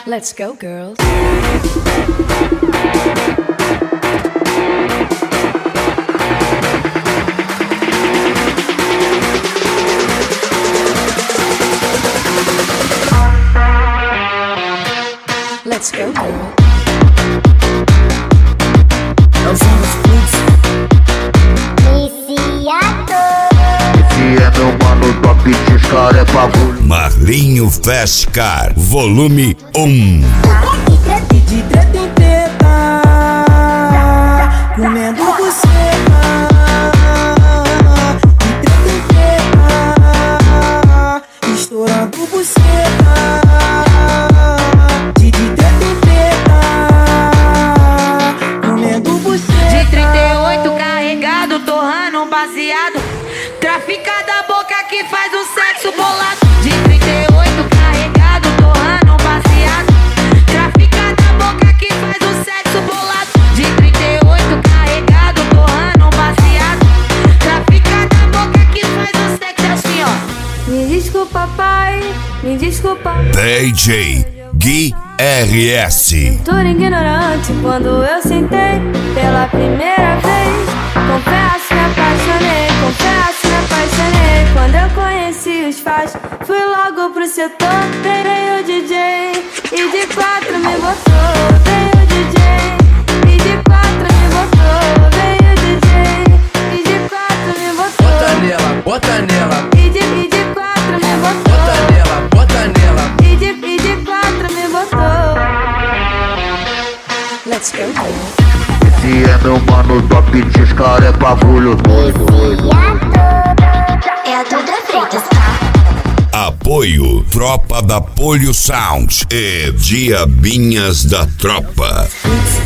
Let's go, girls. Let's go, girl. Esse é meu mano top, os cara é bagulho. Marlinho Fast Car, volume 1. De treta em treta, comendo buceta. De treta em treta, estourando buceta. De treta em treta, comendo buceta. De 38 carregado, torrando um baseado. Trafica da boca que faz o sexo bolado. De 38 carregado, torrando um baseado. Trafica da boca que faz o sexo bolado. De 38 carregado, torrando um baseado. Trafica da boca que faz o sexo assim, ó. Me desculpa, pai, me desculpa. DJ Gui RS. Tô ignorante quando eu sentei pela primeira vez. Confesso, me apaixonei, confesso, me apaixonei. Quando eu conheci os pais, fui logo pro setor. Veio o DJ e de 4 me botou. Veio o DJ e de 4 me botou. Veio o DJ e de 4 me botou. Bota nela, bota nela. E de 4 me botou. Bota nela, bota nela. E de 4 me botou. Let's go, girl. Esse é meu mano top, os cara é bagulho doido. É a Duda Freitas, tá? Apoio Tropa da Polio Sound e Diabinhas da Tropa.